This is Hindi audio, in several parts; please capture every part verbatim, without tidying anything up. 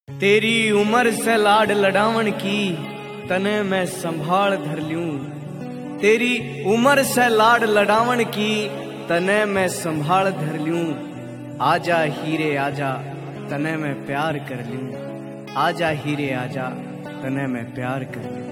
तेरी उम्र से लाड लडावन की तने मैं संभाल धर लूं। तेरी उम्र से लाड लडावन की तने मैं संभाल धर लूं। आजा हीरे आजा तने मैं प्यार कर लूं। आजा हीरे आजा तने मैं प्यार कर लूं।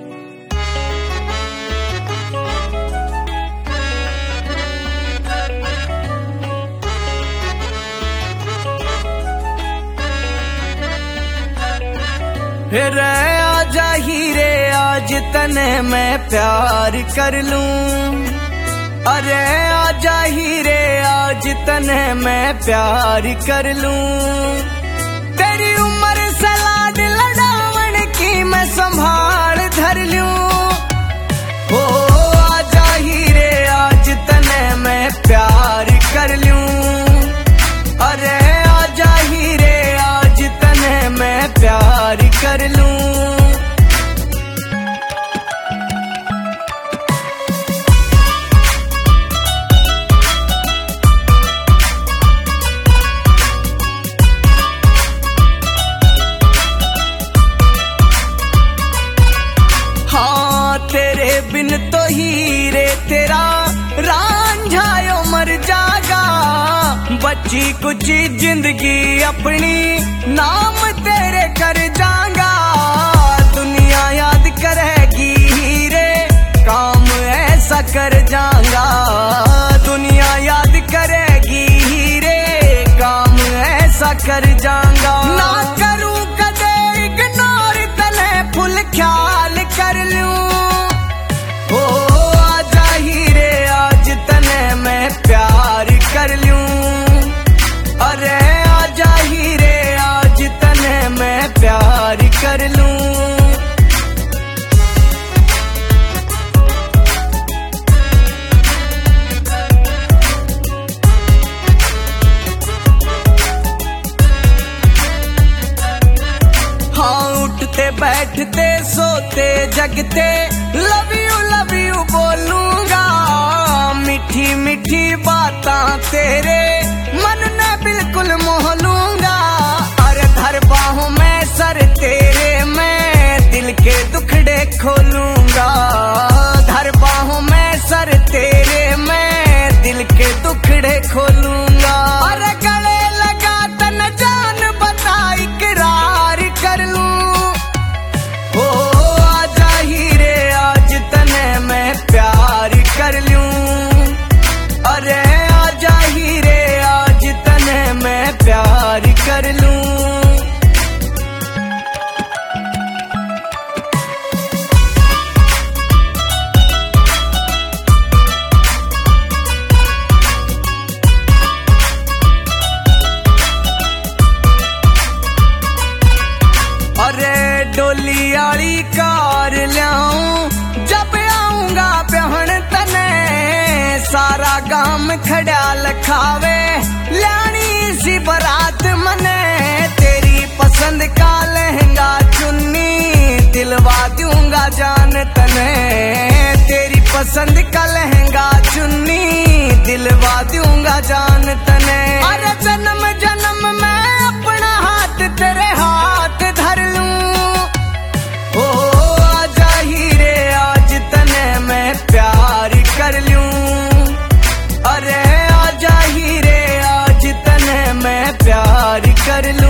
फिर आजा हीरे आज तने मैं प्यार कर लूं। अरे आजा हीरे आज तने मैं प्यार कर लूं। तेरी उम्र से लाड लडावन की मैं संभाल धर लूं। ओ आजा हीरे आज तने मैं प्यार कर लूं। अरे आजा हीरे आज तने मैं प्यार कर लूं। हाँ तेरे बिन तो हीरे तेरा रांझायो मर जागा। बच्ची कुछ जिंदगी अपनी नाम तेरे कर जागा। दुनिया याद करेगी हीरे काम ऐसा कर जागा। दुनिया याद करेगी हीरे काम ऐसा कर जागा। ना करूं कदे इग्नोर तने फुल ख्याल कर लूं। ओ आजा हीरे आज तने मैं प्यार कर लूं। अरे आजा हीरे आज तने मैं प्यार कर लूं। हाँ उठते बैठते सोते जगते लव यू लव यू बोलूंगा। मीठी मीठी बातां तेरे मन ने बिल्कुल मोह लूंगा। अरे धर बाहों में सर तेरे मैं दिल के दुखड़े खोलूंगा। धर बाहों में सर तेरे मैं दिल के दुखड़े खोलूंगा। अरे गले लगा तन जान बता इकरार कर लूं। ओ आजा हीरे आज तने मैं प्यार कर लूं। अरे आजा हीरे आज तने मैं प्यार कर लूं। अरे डोली आली कार ल्याऊं जब आऊंगा प्याहन तने। सारा गाम खड़ा लखावे लानी सी बरात मने। तेरी पसंद का लहंगा चुन्नी दिलवा दूंगा जान तने। तेरी पसंद का लहंगा चुन्नी दिलवा दूंगा जान तने। अरे जन्म जन्म मैं अपना हाथ तेरे हाथ धर लूं। ओ आजा हीरे आज तने मैं प्यार कर लूं। अरे आजा हीरे आज तने मैं प्यार कर लूं।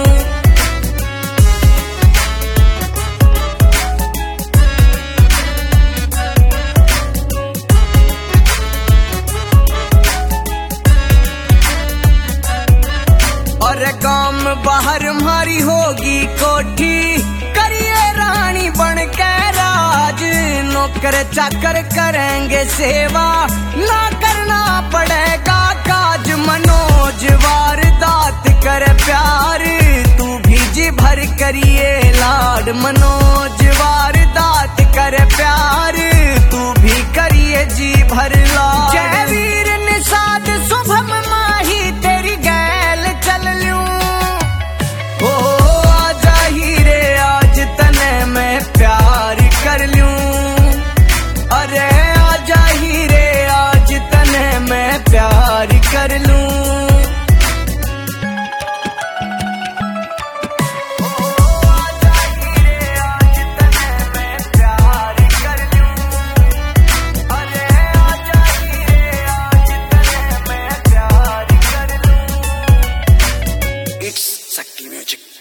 और काम बाहर मारी होगी कोठी करिए रानी बन के राज। नौकर चाकर करेंगे सेवा ना करना पड़ेगा काज। मनोज वारदात कर प्यार तू भी जी भर करिए लाड। मनोज वारदात कर प्यार तू भी करिए जी भर लाड। जय वीर निषाद शुभम माही तेरी गैल चल लूं। ओ आजा हीरे आज तने मैं प्यार कर लूं। अरे आजा हीरे आज तने मैं प्यार कर लूं। शक्ति म्यूजिक।